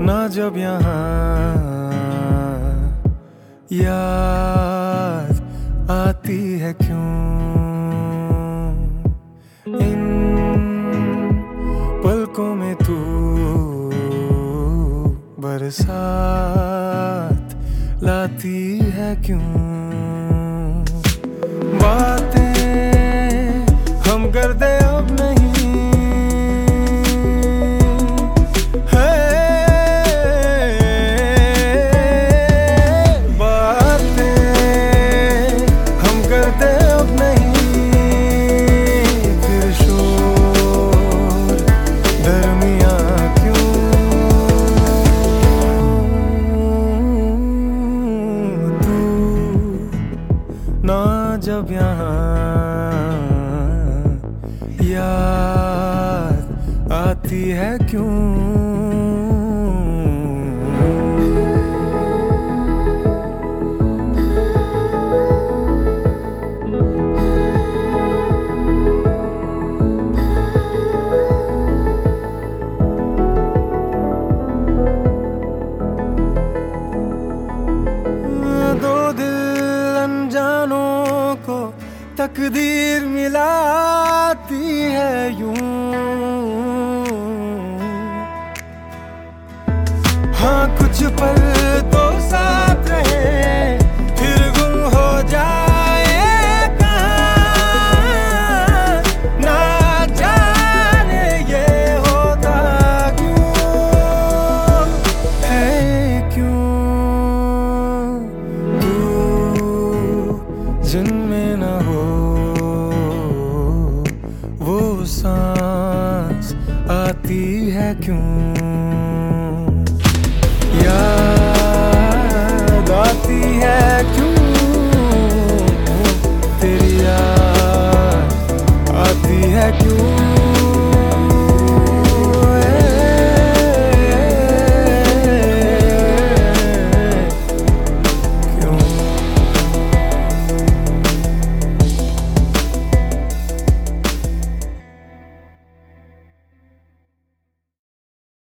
ना जब यहाँ याद आती है क्यों इन पलकों में तू बरसात लाती है क्यों। बातें हम करते अब नहीं है, बातें हम करते अब नहीं, फिर शोर दरमियाँ क्यों। तू ना जब यहाँ याद आती है क्यों। दो दिल अनजानों को तकदीर मिलाती है यूं। हाँ कुछ पल तो साथ रहे, फिर गुम हो जाए कहाँ, ना जाने ये होता क्यों है क्यों। तू जिनमें न हो वो सांस आती है क्यों।